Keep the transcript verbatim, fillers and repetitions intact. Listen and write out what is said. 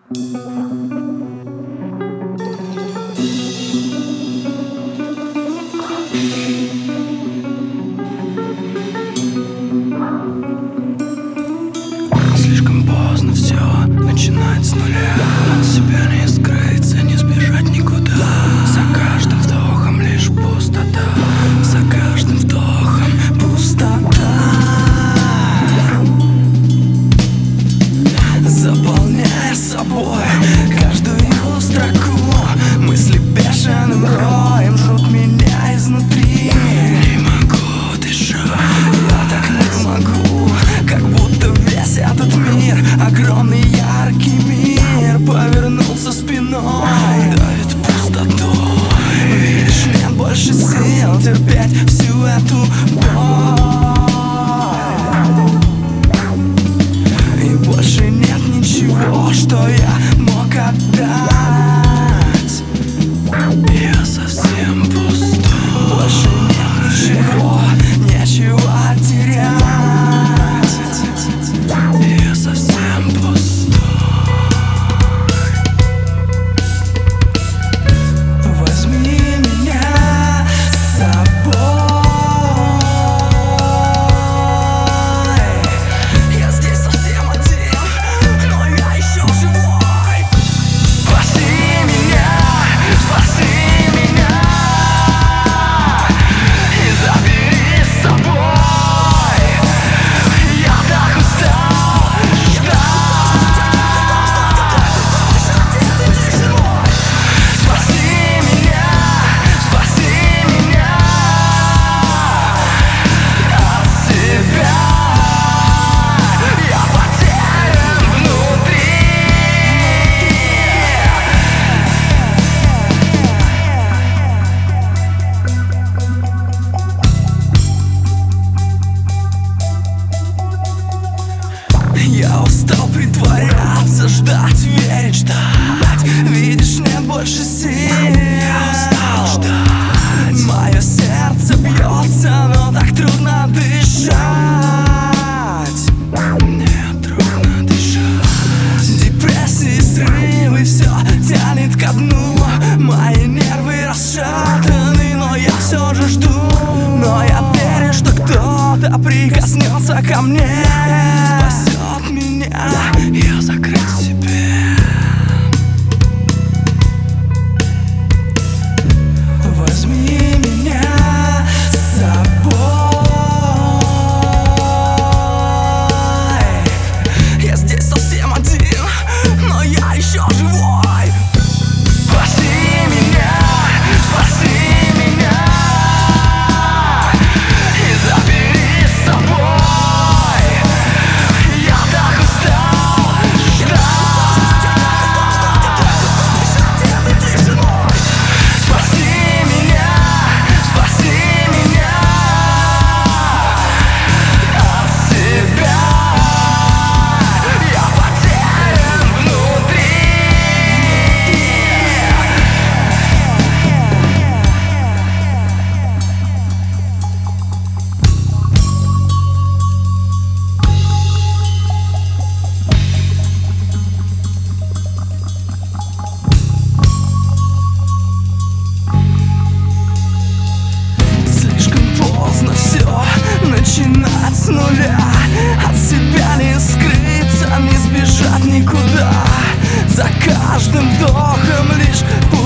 Слишком поздно все начинать с нуля. От себя не скрыться, не сбежать никуда. За каждым вдохом лишь пустота. За каждым вдохом пустота. Заполняя собой каждую строку. Мысли бешеным роем жрут меня изнутри. Не могу дышать, я так не могу. Как будто весь этот мир, огромный яркий мир, повернулся спиной, давит пустотой. Видишь, нет больше сил терпеть всю эту боль. И больше нет ничего, что я мог отдать. Я совсем пустой. Больше нет ничего, нечего терять. Я совсем пустой. Возьми меня с собой. Я здесь совсем один, но я еще живой. Спаси меня, спаси меня и забери с собой. Я так устал ждать. Спаси меня, спаси меня от себя. Я потерян внутри. Я устал притворяться, ждать, верить, ждать. Видишь, нет больше сил. Я устал ждать. Мое сердце бьется, но так трудно дышать. Мне трудно дышать. Депрессии, срывы, все тянет ко дну. Мои нервы расшатаны, но я все же жду. Но я верю, что кто-то прикоснется ко мне, спасет меня. Я закрыт в себе. Возьми меня с собой. Я здесь совсем один, но я еще живой. Спаси меня, спаси меня и забери с собой. Я так устал ждать. Спаси меня, спаси меня от себя. Я потерян внутри. Слишком поздно все начинать с нуля. От себя не скрыться, не сбежать никуда. За каждым вдохом лишь